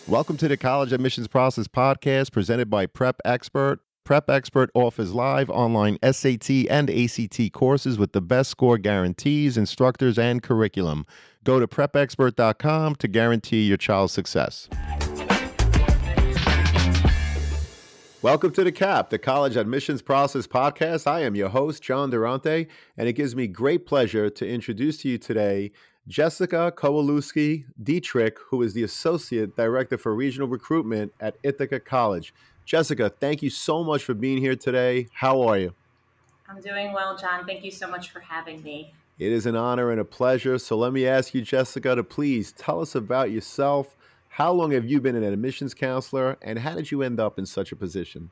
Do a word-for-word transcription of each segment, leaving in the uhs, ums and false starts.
Welcome to the College Admissions Process Podcast presented by Prep Expert. Prep Expert offers live online S A T and A C T courses with the best score guarantees, instructors, and curriculum. Go to prep expert dot com to guarantee your child's success. Welcome to the C A P, the College Admissions Process Podcast. I am your host, John Durante, and it gives me great pleasure to introduce to you today Jessica Kowalewski Dietrich, who is the Associate Director for Regional Recruitment at Ithaca College. Jessica, thank you so much for being here today. How are you? I'm doing well, John. Thank you so much for having me. It is an honor and a pleasure. So let me ask you, Jessica, to please tell us about yourself. How long have you been an admissions counselor, and how did you end up in such a position?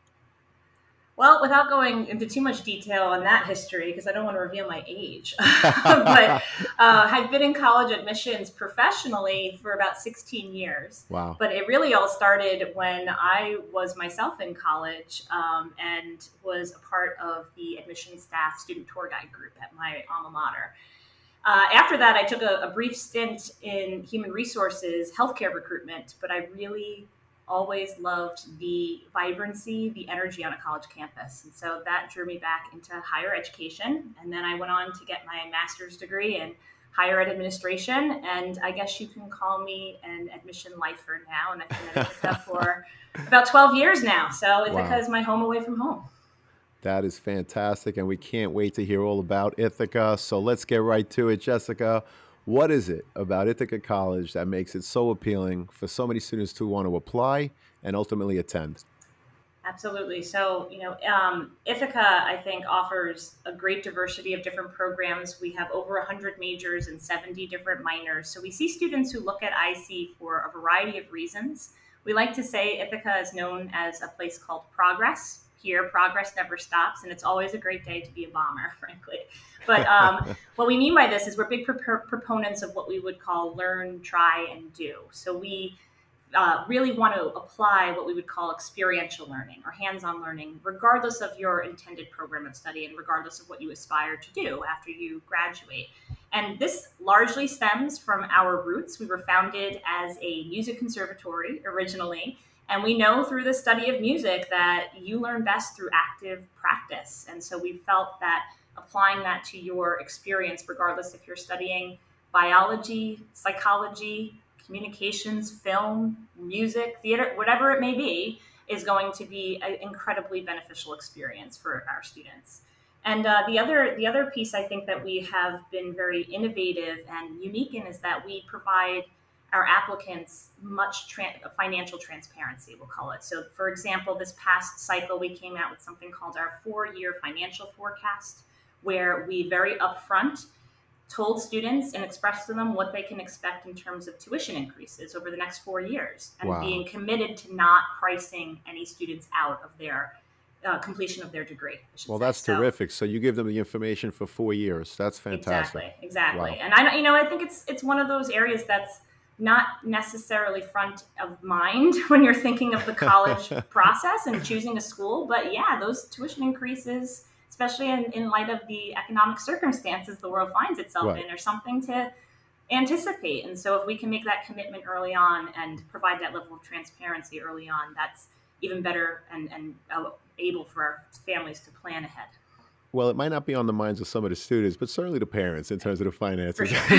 Well, without going into too much detail on that history, because I don't want to reveal my age, but uh, I've been in college admissions professionally for about sixteen years. Wow. But it really all started when I was myself in college um, and was a part of the admissions staff student tour guide group at my alma mater. Uh, after that, I took a, a brief stint in human resources, healthcare recruitment, but I really always loved the vibrancy, the energy on a college campus. And so that drew me back into higher education. And then I went on to get my master's degree in higher ed administration. And I guess you can call me an admission lifer now. And I've been at Ithaca for about twelve years now. So Ithaca wow. is my home away from home. That is fantastic. And we can't wait to hear all about Ithaca. So let's get right to it, Jessica. What is it about Ithaca College that makes it so appealing for so many students to want to apply and ultimately attend? Absolutely. So, you know, um, Ithaca, I think, offers a great diversity of different programs. We have over one hundred majors and seventy different minors. So we see students who look at I C for a variety of reasons. We like to say Ithaca is known as a place called progress. Here, progress never stops, and it's always a great day to be a bomber, frankly. But um, what we mean by this is we're big pro- proponents of what we would call learn, try, and do. So we uh, really want to apply what we would call experiential learning or hands-on learning, regardless of your intended program of study and regardless of what you aspire to do after you graduate. And this largely stems from our roots. We were founded as a music conservatory originally. And we know through the study of music that you learn best through active practice. And so we felt that applying that to your experience, regardless if you're studying biology, psychology, communications, film, music, theater, whatever it may be, is going to be an incredibly beneficial experience for our students. And uh, the other the other piece I think that we have been very innovative and unique in is that we provide our applicants much tra- financial transparency, we'll call it. So for example, this past cycle, we came out with something called our four-year financial forecast, where we very upfront told students and expressed to them what they can expect in terms of tuition increases over the next four years and wow. being committed to not pricing any students out of their uh, completion of their degree. Well, that's so, terrific. So you give them the information for four years. That's fantastic. Exactly, exactly. Wow. And I, you know, I think it's it's one of those areas that's not necessarily front of mind when you're thinking of the college process and choosing a school. But yeah, those tuition increases, especially in, in light of the economic circumstances the world finds itself right. in, are something to anticipate. And so if we can make that commitment early on and provide that level of transparency early on, that's even better and, and uh, able for our families to plan ahead. Well, it might not be on the minds of some of the students, but certainly the parents in terms of the finances. Sure.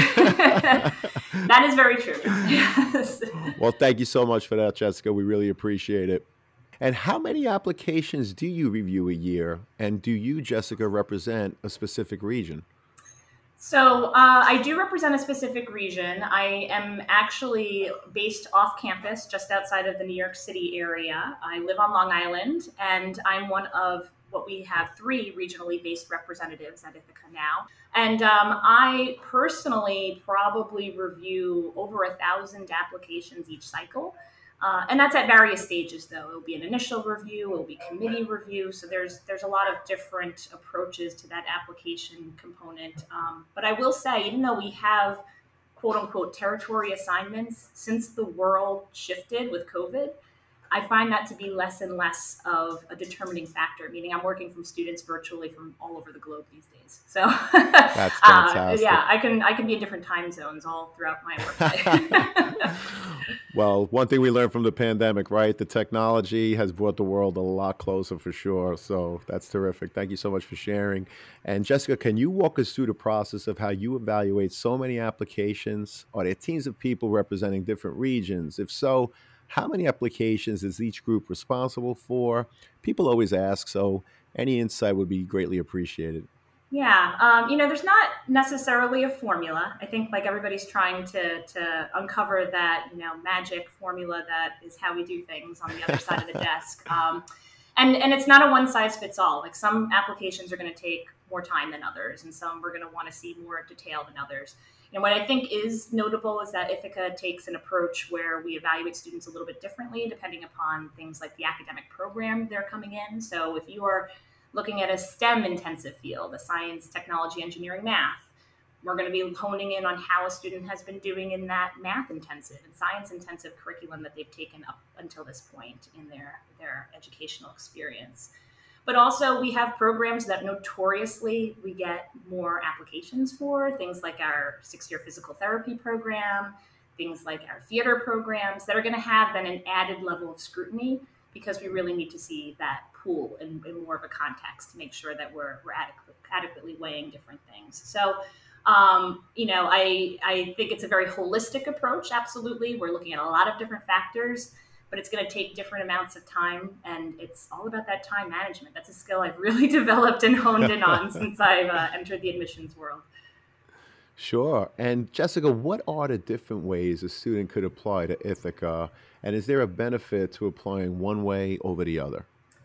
That is very true. Yes. Well, thank you so much for that, Jessica. We really appreciate it. And how many applications do you review a year? And do you, Jessica, represent a specific region? So uh, I do represent a specific region. I am actually based off campus, just outside of the New York City area. I live on Long Island, and I'm one of what we have three regionally based representatives at Ithaca now. And um, I personally probably review over a thousand applications each cycle. Uh, and that's at various stages, though. It'll be an initial review, it'll be committee review. So there's there's a lot of different approaches to that application component. Um, but I will say, even though we have quote unquote territory assignments, since the world shifted with COVID, I find that to be less and less of a determining factor, meaning I'm working from students virtually from all over the globe these days. So, That's uh, fantastic. yeah, I can I can be in different time zones all throughout my workday. Well, one thing we learned from the pandemic, right? The technology has brought the world a lot closer for sure. So that's terrific. Thank you so much for sharing. And Jessica, can you walk us through the process of how you evaluate so many applications? Are there teams of people representing different regions? If so, how many applications is each group responsible for? People always ask, so any insight would be greatly appreciated. Yeah, um, you know, there's not necessarily a formula. I think like everybody's trying to to uncover that you know magic formula that is how we do things on the other side of the desk. Um, and and it's not a one size fits all. Like some applications are going to take more time than others, and some we're going to want to see more detail than others. And what I think is notable is that Ithaca takes an approach where we evaluate students a little bit differently depending upon things like the academic program they're coming in. So if you are looking at a STEM intensive field, a science, technology, engineering, math, we're going to be honing in on how a student has been doing in that math intensive and science intensive curriculum that they've taken up until this point in their, their educational experience. But also, we have programs that notoriously we get more applications for, things like our six year physical therapy program, things like our theater programs that are going to have then an added level of scrutiny because we really need to see that pool in, in more of a context to make sure that we're, we're adequate, adequately weighing different things. So, um, you know, I, I think it's a very holistic approach. Absolutely. We're looking at a lot of different factors, but it's going to take different amounts of time. And it's all about that time management. That's a skill I've really developed and honed in on since I've uh, entered the admissions world. Sure. And Jessica, what are the different ways a student could apply to Ithaca? And is there a benefit to applying one way over the other?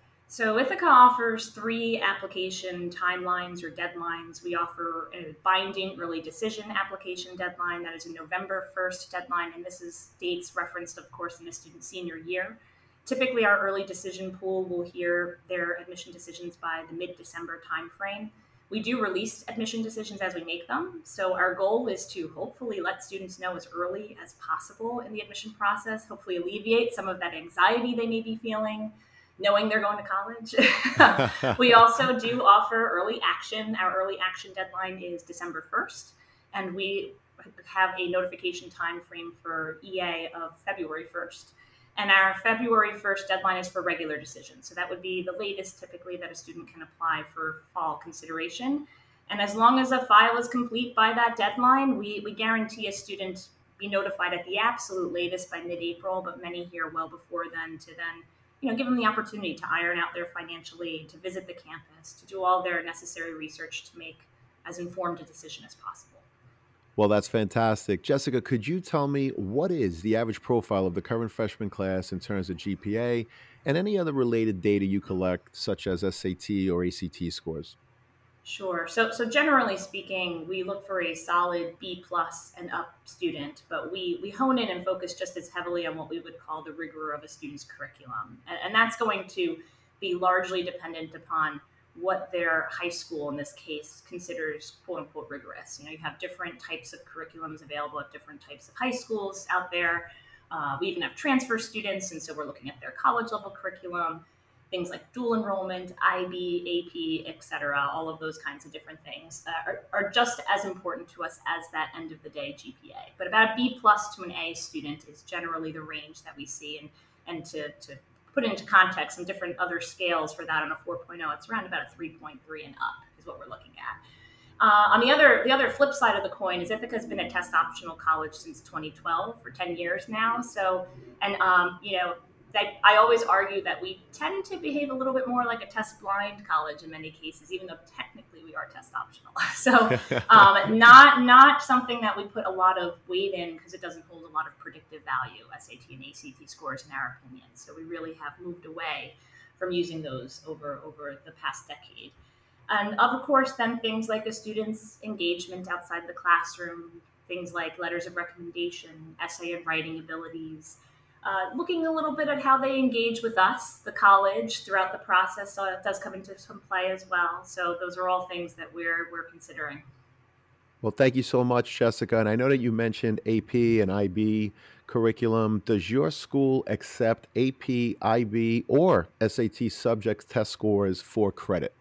So Ithaca offers three application timelines or deadlines. We offer a binding early decision application deadline that is a November first deadline, and this is dates referenced, of course, in the student's senior year. Typically, our early decision pool will hear their admission decisions by the mid-December timeframe. We do release admission decisions as we make them, so our goal is to hopefully let students know as early as possible in the admission process, hopefully alleviate some of that anxiety they may be feeling knowing they're going to college. We also do offer early action. Our early action deadline is December first, and we have a notification time frame for E A of February first. And our February first deadline is for regular decisions. So that would be the latest typically that a student can apply for fall consideration. And as long as a file is complete by that deadline, we, we guarantee a student be notified at the absolute latest by mid-April, but many here well before then to then you know, give them the opportunity to iron out their financial aid, to visit the campus, to do all their necessary research to make as informed a decision as possible. Well, that's fantastic. Jessica, could you tell me what is the average profile of the current freshman class in terms of G P A and any other related data you collect, such as S A T or A C T scores? Sure. So, so generally speaking, we look for a solid B plus and up student, but we we hone in and focus just as heavily on what we would call the rigor of a student's curriculum, and, and that's going to be largely dependent upon what their high school, in this case, considers "quote unquote" rigorous. You know, you have different types of curriculums available at different types of high schools out there. Uh, we even have transfer students, and so we're looking at their college level curriculum, things like dual enrollment, I B, A P, et cetera, all of those kinds of different things uh, are, are just as important to us as that end of the day G P A. But about a B plus to an A student is generally the range that we see. And, and to, to put into context some different other scales for that on a four point oh, it's around about a three point three and up is what we're looking at. Uh, on the other, the other flip side of the coin is Ithaca has been a test optional college since twenty twelve for ten years now. So, and um, you know, I, I always argue that we tend to behave a little bit more like a test blind college in many cases, even though technically we are test optional. So, um, not not something that we put a lot of weight in because it doesn't hold a lot of predictive value, S A T and A C T scores, in our opinion. So, we really have moved away from using those over over the past decade. And of course, then things like a student's engagement outside the classroom, things like letters of recommendation, essay and writing abilities, uh, looking a little bit at how they engage with us, the college, throughout the process. So it does come into some play as well. So those are all things that we're we're considering. Well, thank you so much, Jessica. And I know that you mentioned A P and I B curriculum, does your school accept A P, I B, or S A T subject test scores for credit?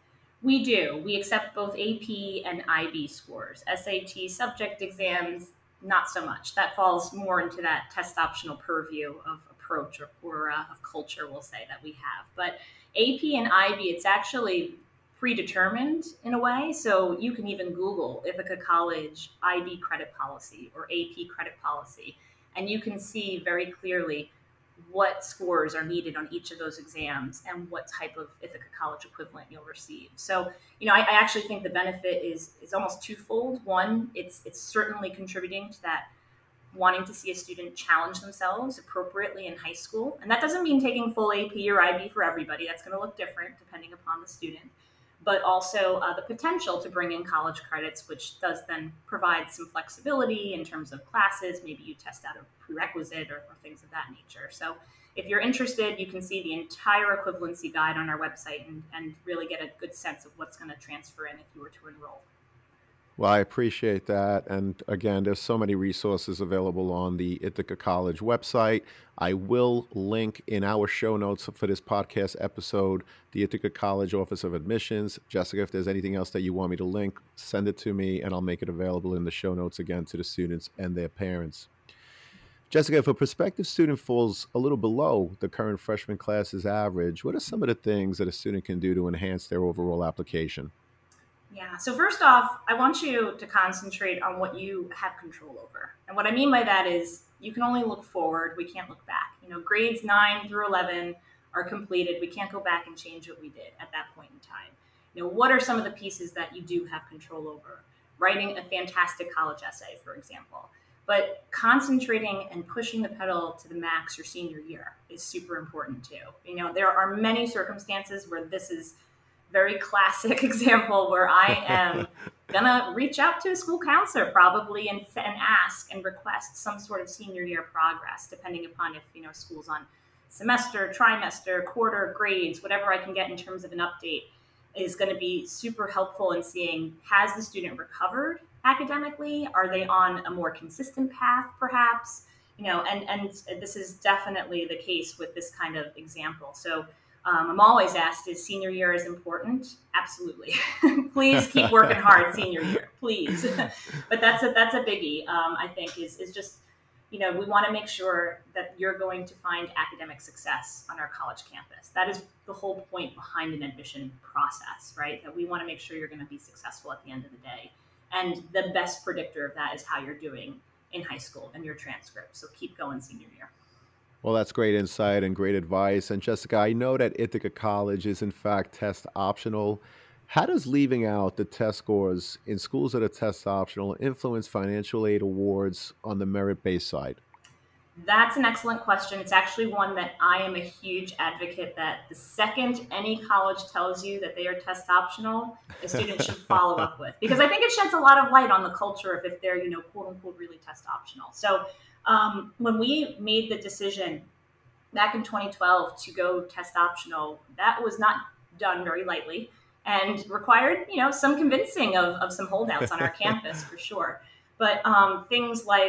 We do. We accept both A P and I B scores. S A T subject exams, not so much. That falls more into that test optional purview of approach or, or uh, of culture, we'll say, that we have. But A P and I B, it's actually predetermined in a way. So you can even Google Ithaca College I B credit policy or A P credit policy, and you can see very clearly what scores are needed on each of those exams and what type of Ithaca College equivalent you'll receive. So, you know, I, I actually think the benefit is is almost twofold. One, it's it's certainly contributing to that wanting to see a student challenge themselves appropriately in high school. And that doesn't mean taking full A P or I B for everybody. That's going to look different depending upon the student. But also uh, the potential to bring in college credits, which does then provide some flexibility in terms of classes. Maybe you test out a prerequisite or, or things of that nature. So if you're interested, you can see the entire equivalency guide on our website and, and really get a good sense of what's going to transfer in if you were to enroll. Well, I appreciate that. And again, there's so many resources available on the Ithaca College website. I will link in our show notes for this podcast episode the Ithaca College Office of Admissions. Jessica, if there's anything else that you want me to link, send it to me and I'll make it available in the show notes again to the students and their parents. Jessica, if a prospective student falls a little below the current freshman class's average, what are some of the things that a student can do to enhance their overall application? Yeah. So first off, I want you to concentrate on what you have control over. And what I mean by that is you can only look forward. We can't look back. You know, grades nine through eleven are completed. We can't go back and change what we did at that point in time. You know, what are some of the pieces that you do have control over? Writing a fantastic college essay, for example. But concentrating and pushing the pedal to the max your senior year is super important too. You know, there are many circumstances where this is very classic example where I am gonna reach out to a school counselor probably and, and ask and request some sort of senior year progress, depending upon if you know school's on semester, trimester, quarter, grades, whatever I can get in terms of an update is going to be super helpful in seeing has the student recovered academically? Are they on a more consistent path, perhaps? You know, and and this is definitely the case with this kind of example. So um, I'm always asked, is senior year as important? Absolutely. Please keep working hard senior year, please. But that's a, that's a biggie, um, I think, is, is just, you know, we want to make sure that you're going to find academic success on our college campus. That is the whole point behind an admission process, right? That we want to make sure you're going to be successful at the end of the day. And the best predictor of that is how you're doing in high school and your transcript. So keep going senior year. Well, that's great insight and great advice. And Jessica, I know that Ithaca College is in fact test optional. How does leaving out the test scores in schools that are test optional influence financial aid awards on the merit-based side? That's an excellent question. It's actually one that I am a huge advocate that the second any college tells you that they are test optional, a student should follow up with. Because I think it sheds a lot of light on the culture of if they're, you know, quote unquote, really test optional. So um, when we made the decision back in twenty twelve to go test optional, that was not done very lightly and required, you know, some convincing of, of some holdouts on our campus for sure. But um, things like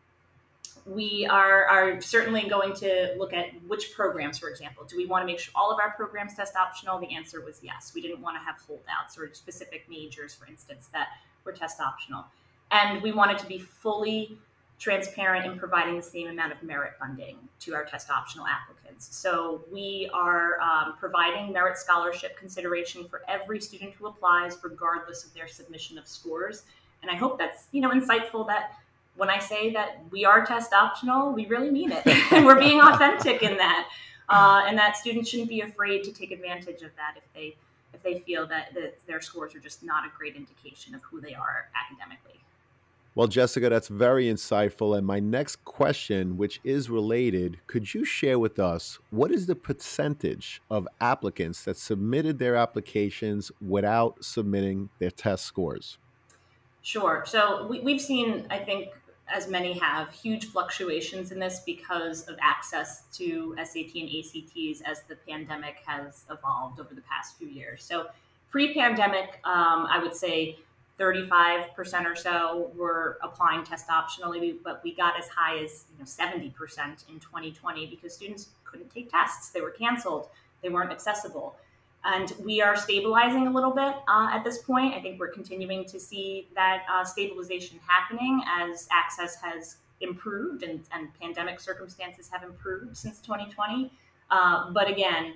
we are, are certainly going to look at which programs, for example. Do we want to make sure all of our programs test optional? The answer was yes. We didn't want to have holdouts or specific majors, for instance, that were test optional. And we wanted to be fully transparent in providing the same amount of merit funding to our test optional applicants. So we are um, providing merit scholarship consideration for every student who applies, regardless of their submission of scores. And I hope that's, you know, insightful that when I say that we are test optional, we really mean it. And we're being authentic in that. Uh, and that students shouldn't be afraid to take advantage of that if they if they feel that, that their scores are just not a great indication of who they are academically. Well, Jessica, that's very insightful. And my next question, which is related, could you share with us what is the percentage of applicants that submitted their applications without submitting their test scores? Sure. So we, we've seen, I think, as many have, huge fluctuations in this because of access to S A T and A C Ts as the pandemic has evolved over the past few years. So pre-pandemic, um, I would say thirty-five percent or so were applying test optionally, but we got as high as you know seventy percent in twenty twenty because students couldn't take tests. They were canceled. They weren't accessible. And we are stabilizing a little bit uh, at this point. I think we're continuing to see that uh, stabilization happening as access has improved and, and pandemic circumstances have improved since twenty twenty. Uh, but again,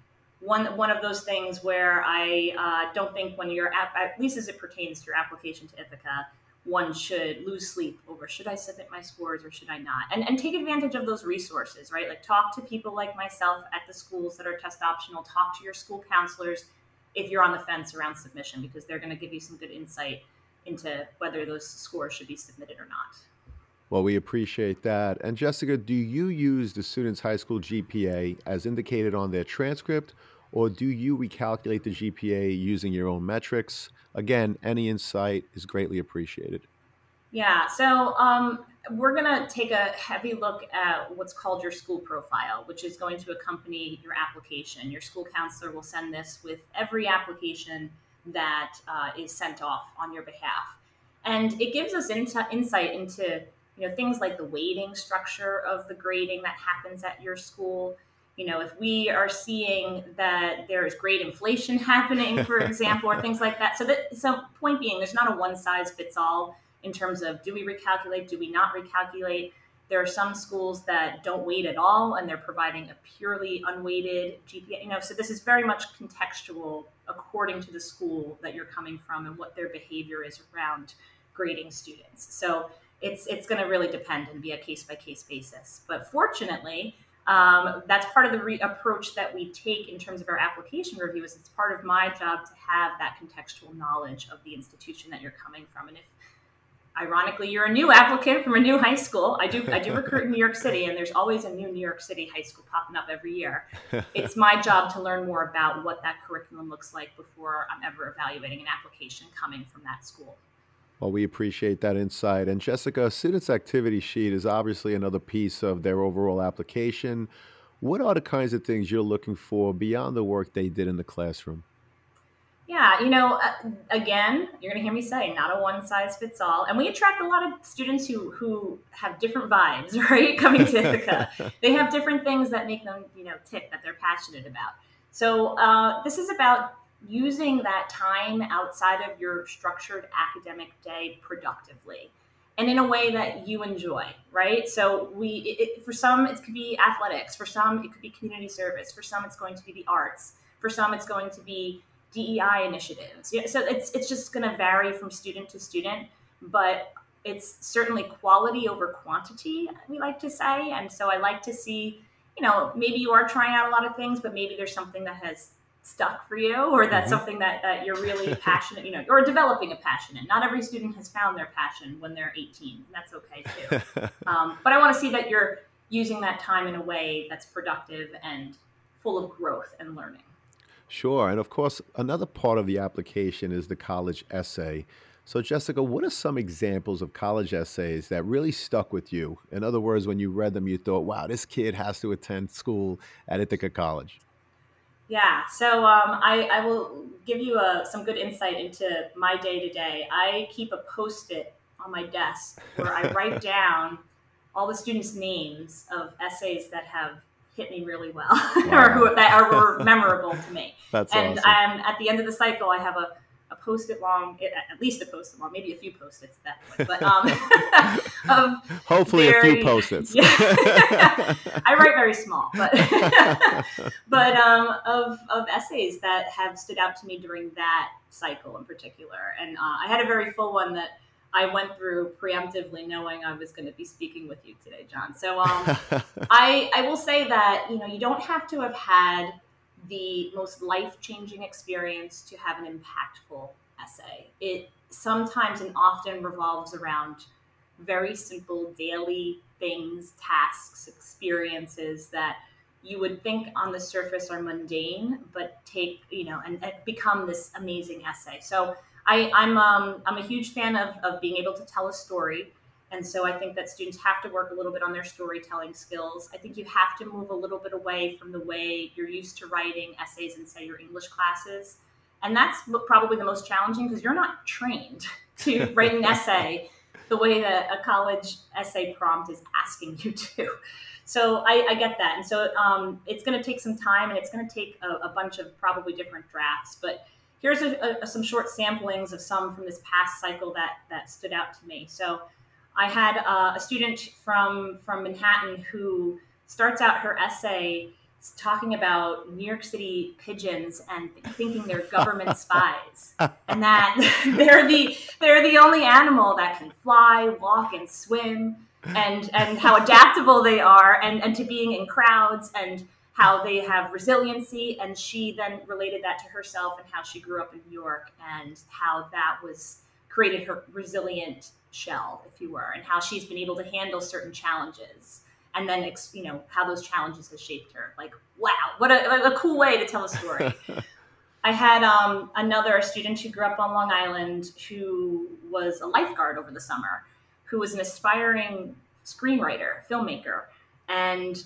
one one of those things where I uh, don't think when you're, at, at least as it pertains to your application to Ithaca, one should lose sleep over should I submit my scores or should I not? And, and take advantage of those resources, right? Like talk to people like myself at the schools that are test optional, talk to your school counselors if you're on the fence around submission, because they're going to give you some good insight into whether those scores should be submitted or not. Well, we appreciate that. And Jessica, do you use the student's high school G P A as indicated on their transcript, or do you recalculate the G P A using your own metrics? Again, any insight is greatly appreciated. Yeah, so um, we're going to take a heavy look at what's called your school profile, which is going to accompany your application. Your school counselor will send this with every application that uh, is sent off on your behalf. And it gives us in- insight into you know things like the weighting structure of the grading that happens at your school. You know, if we are seeing that there is grade inflation happening, for example, or things like that. So that, so point being, there's not a one size fits all in terms of do we recalculate, do we not recalculate? There are some schools that don't weight at all and they're providing a purely unweighted G P A. You know, so this is very much contextual according to the school that you're coming from and what their behavior is around grading students. So it's it's going to really depend and be a case by case basis. But fortunately, um, that's part of the re- approach that we take in terms of our application review. Is it's part of my job to have that contextual knowledge of the institution that you're coming from. And if ironically, you're a new applicant from a new high school. I do I do recruit in New York City, and there's always a new New York City high school popping up every year. It's my job to learn more about what that curriculum looks like before I'm ever evaluating an application coming from that school. Well, we appreciate that insight. And Jessica, a student's activity sheet is obviously another piece of their overall application. What are the kinds of things you're looking for beyond the work they did in the classroom? Yeah, you know, uh, again, you're going to hear me say not a one size fits all. And we attract a lot of students who who have different vibes, right? Coming to Ithaca. They have different things that make them, you know, tick that they're passionate about. So uh, this is about using that time outside of your structured academic day productively and in a way that you enjoy, right? So we, it, it, for some, it could be athletics. For some, it could be community service. For some, it's going to be the arts. For some, it's going to be D E I initiatives. Yeah, so it's it's just going to vary from student to student, but it's certainly quality over quantity, we like to say. And so I like to see, you know, maybe you are trying out a lot of things, but maybe there's something that has stuck for you, or that's hmm something that, that you're really passionate, you know, or developing a passion in. Not every student has found their passion when they're eighteen. And that's okay too. Um, but I want to see that you're using that time in a way that's productive and full of growth and learning. Sure. And of course, another part of the application is the college essay. So, Jessica, what are some examples of college essays that really stuck with you? In other words, when you read them, you thought, wow, this kid has to attend school at Ithaca College. Yeah, so um, I, I will give you a, some good insight into my day to day. I keep a post it on my desk where I write down all the students' names of essays that have hit me really well or Wow. who that are were memorable to me. That's And awesome. um, at the end of the cycle, I have a, a post it long, at least a post it long, maybe a few post its at that point, but um, of Hopefully, a few very, post-its. yeah, I write very small, but but um, of of essays that have stood out to me during that cycle in particular. And uh, I had a very full one that I went through preemptively, knowing I was going to be speaking with you today, John. So um, I I will say that you know you don't have to have had the most life changing experience to have an impactful essay. It sometimes and often revolves around very simple daily things, tasks, experiences that you would think on the surface are mundane, but take, you know, and, and become this amazing essay. So I, I'm um, I'm a huge fan of, of being able to tell a story. And so I think that students have to work a little bit on their storytelling skills. I think you have to move a little bit away from the way you're used to writing essays in, say, your English classes And that's probably the most challenging because you're not trained to write an essay the way that a college essay prompt is asking you to. So I, I get that. And so um, it's going to take some time, and it's going to take a, a bunch of probably different drafts. But here's a, a, some short samplings of some from this past cycle that, that stood out to me. So I had uh, a student from, from Manhattan who starts out her essay talking about New York City pigeons and thinking they're government spies, and that they're the they're the only animal that can fly, walk, and swim, and and how adaptable they are, and, and to being in crowds, and how they have resiliency. And she then related that to herself and how she grew up in New York, and how that was created her resilient shell, if you were, and how she's been able to handle certain challenges. And then, you know, how those challenges have shaped her. Like, wow, what a, a cool way to tell a story. I had um, another student who grew up on Long Island who was a lifeguard over the summer, who was an aspiring screenwriter, filmmaker. And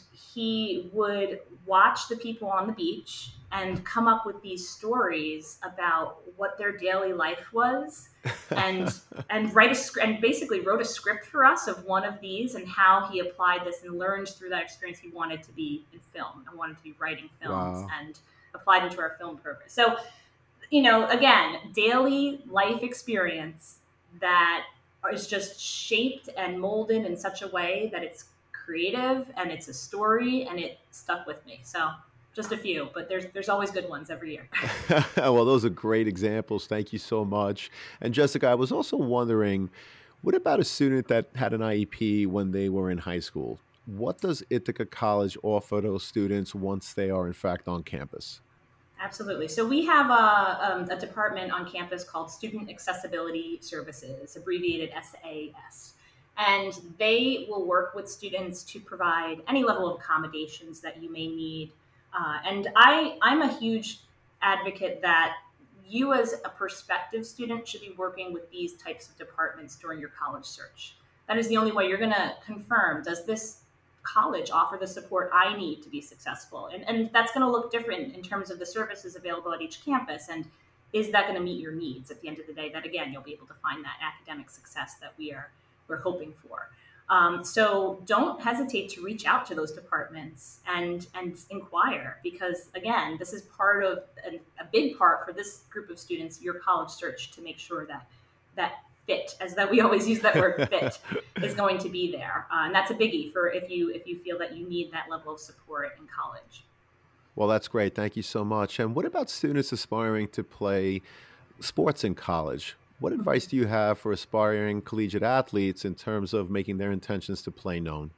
he would watch the people on the beach and come up with these stories about what their daily life was, and and write a and basically wrote a script for us of one of these and how he applied this and learned through that experience he wanted to be in film and wanted to be writing films. Wow. And applied into our film program. So, you know, again, daily life experience that is just shaped and molded in such a way that it's creative and it's a story, and it stuck with me. So just a few, but there's there's always good ones every year. Well, those are great examples. Thank you so much. And Jessica, I was also wondering, what about a student that had an I E P when they were in high school? What does Ithaca College offer those students once they are in fact on campus? Absolutely. So we have a, um, a department on campus called Student Accessibility Services, abbreviated S A S. And they will work with students to provide any level of accommodations that you may need. Uh, and I, I'm a huge advocate that you as a prospective student should be working with these types of departments during your college search. That is the only way you're going to confirm, does this college offer the support I need to be successful? And, and that's going to look different in terms of the services available at each campus. And is that going to meet your needs at the end of the day? That, again, you'll be able to find that academic success that we are we're hoping for. Um, so don't hesitate to reach out to those departments and and inquire, because, again, this is part of a, a big part for this group of students, your college search, to make sure that that fit, as that we always use that word fit, is going to be there. Uh, and that's a biggie for if you if you feel that you need that level of support in college. Well, that's great. Thank you so much. And what about students aspiring to play sports in college? What advice do you have for aspiring collegiate athletes in terms of making their intentions to play known?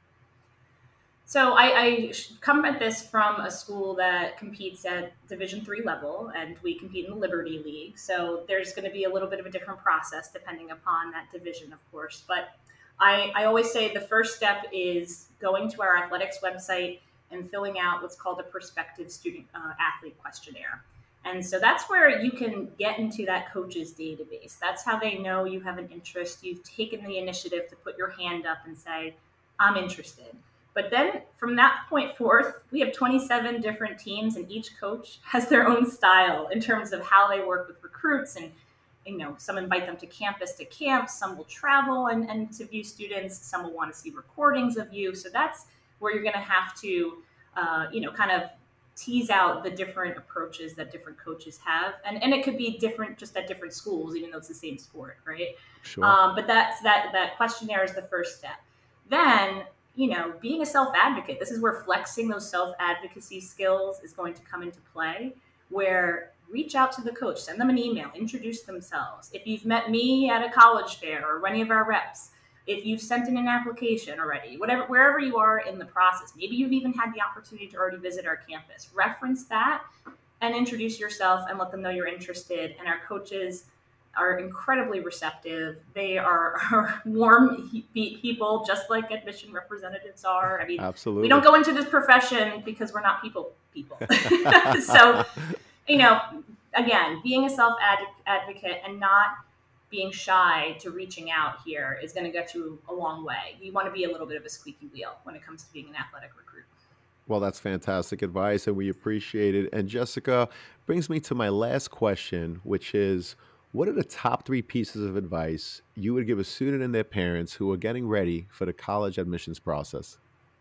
So I, I come at this from a school that competes at Division three level, and we compete in the Liberty League. So there's going to be a little bit of a different process depending upon that division, of course. But I, I always say the first step is going to our athletics website and filling out what's called a prospective student uh, athlete questionnaire. And so that's where you can get into that coach's database. That's how they know you have an interest. You've taken the initiative to put your hand up and say, I'm interested. But then from that point forth, we have twenty-seven different teams, and each coach has their own style in terms of how they work with recruits. And, you know, some invite them to campus to camp, some will travel and, and to view students, some will want to see recordings of you. So that's where you're going to have to, uh, you know, kind of tease out the different approaches that different coaches have. And, and it could be different just at different schools, even though it's the same sport, right? Sure. Um, but that's that, that questionnaire is the first step. Then, you know, being a self-advocate, this is where flexing those self-advocacy skills is going to come into play, where reach out to the coach, send them an email, introduce themselves. If you've met me at a college fair or any of our reps, if you've sent in an application already, whatever, wherever you are in the process, maybe you've even had the opportunity to already visit our campus, reference that and introduce yourself and let them know you're interested. And our coaches are incredibly receptive. They are, are warm he- people, just like admission representatives are. I mean, Absolutely. We don't go into this profession because we're not people people. So, you know, again, being a self-advocate and not being shy to reaching out here is going to get you a long way. You want to be a little bit of a squeaky wheel when it comes to being an athletic recruit. Well, that's fantastic advice, and we appreciate it. And Jessica brings me to my last question, which is what are the top three pieces of advice you would give a student and their parents who are getting ready for the college admissions process?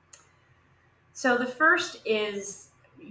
So the first is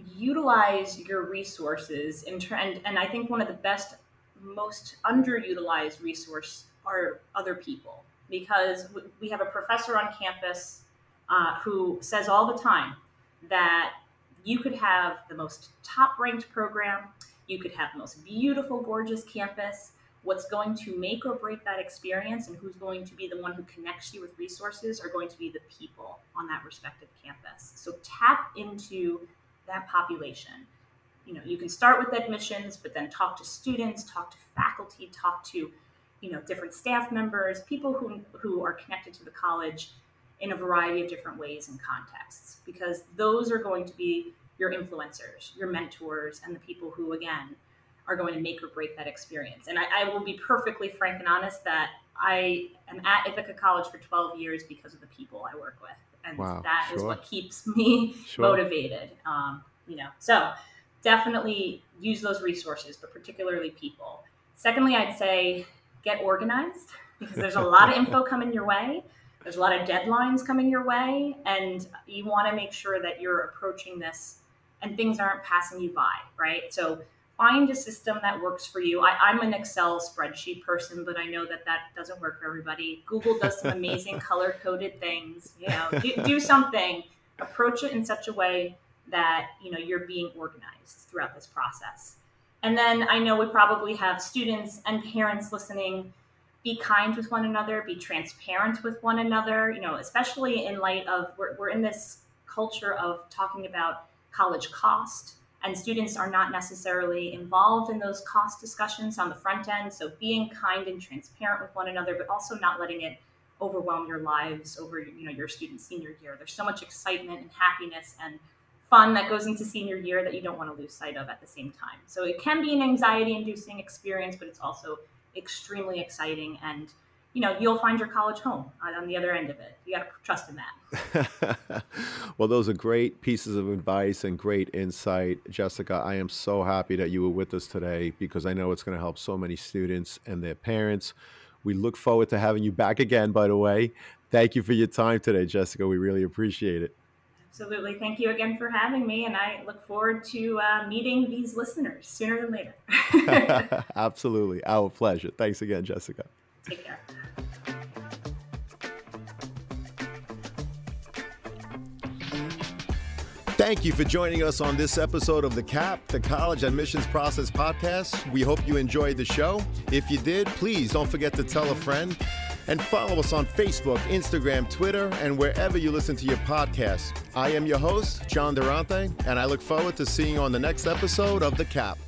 utilize your resources in ter- and, and I think one of the best, most underutilized resource are other people because w- we have a professor on campus uh, who says all the time that you could have the most top ranked program, you could have the most beautiful, gorgeous campus. What's going to make or break that experience and who's going to be the one who connects you with resources are going to be the people on that respective campus. So tap into that population. You know, you can start with admissions, but then talk to students, talk to faculty, talk to, you know, different staff members, people who, who are connected to the college in a variety of different ways and contexts, because those are going to be your influencers, your mentors, and the people who, again, are going to make or break that experience. And I, I will be perfectly frank and honest that I am at Ithaca College for twelve years because of the people I work with. And Wow, that is sure, what keeps me sure. motivated. Um, you know, so definitely use those resources, but particularly people. Secondly, I'd say get organized because there's a lot of info coming your way. There's a lot of deadlines coming your way, and you want to make sure that you're approaching this and things aren't passing you by, right? So find a system that works for you. I, I'm an Excel spreadsheet person, but I know that that doesn't work for everybody. Google does some amazing color coded things. You know, do, do something. Approach it in such a way that you know you're being organized throughout this process. And then I know we probably have students and parents listening. Be kind with one another. Be transparent with one another. You know, especially in light of we're, we're in this culture of talking about college cost, and students are not necessarily involved in those cost discussions on the front end. So being kind and transparent with one another, but also not letting it overwhelm your lives over you know your student senior year. There's so much excitement and happiness and fun that goes into senior year that you don't want to lose sight of at the same time. So it can be an anxiety inducing experience, but it's also extremely exciting, and you know you'll find your college home on the other end of it. You got to trust in that. Well, those are great pieces of advice and great insight. Jessica, I am so happy that you were with us today because I know it's going to help so many students and their parents. We look forward to having you back again, by the way. Thank you for your time today, Jessica. We really appreciate it. Absolutely. Thank you again for having me, and I look forward to uh, meeting these listeners sooner than later. Absolutely. Our pleasure. Thanks again, Jessica. Take care. Thank you for joining us on this episode of the C A P, the College Admissions Process Podcast. We hope you enjoyed the show. If you did, please don't forget to tell a friend and follow us on Facebook, Instagram, Twitter, and wherever you listen to your podcasts. I am your host, John Durante, and I look forward to seeing you on the next episode of the C A P.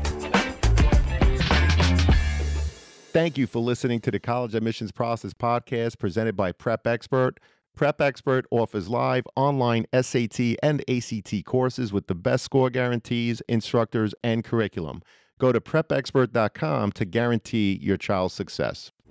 Thank you for listening to the College Admissions Process Podcast presented by Prep Expert. Prep Expert offers live online S A T and A C T courses with the best score guarantees, instructors, and curriculum. Go to prep expert dot com to guarantee your child's success.